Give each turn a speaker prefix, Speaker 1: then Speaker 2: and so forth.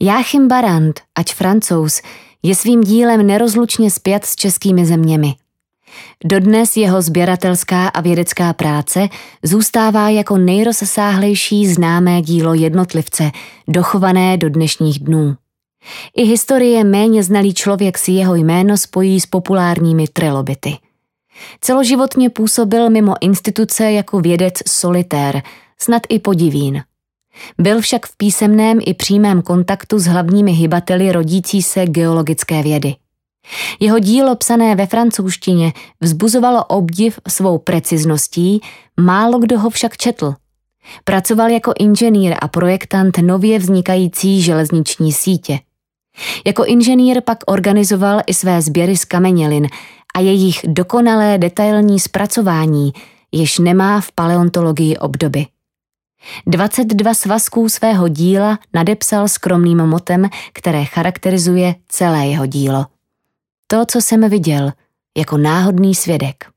Speaker 1: Jáchym Barrand, ať Francouz, je svým dílem nerozlučně spjat s českými zeměmi. Dodnes jeho sběratelská a vědecká práce zůstává jako nejrozsáhlejší známé dílo jednotlivce, dochované do dnešních dnů. I historie méně znalý člověk si jeho jméno spojí s populárními trilobity. Celoživotně působil mimo instituce jako vědec solitér, snad i podivín. Byl však v písemném i přímém kontaktu s hlavními hybateli rodící se geologické vědy. Jeho dílo psané ve francouzštině vzbuzovalo obdiv svou precizností, málo kdo ho však četl. Pracoval jako inženýr a projektant nově vznikající železniční sítě. Jako inženýr pak organizoval i své sběry z kamenělin a jejich dokonalé detailní zpracování, jež nemá v paleontologii obdoby. 22 svazků svého díla nadepsal skromným motem, které charakterizuje celé jeho dílo. To, co jsem viděl, jako náhodný svědek.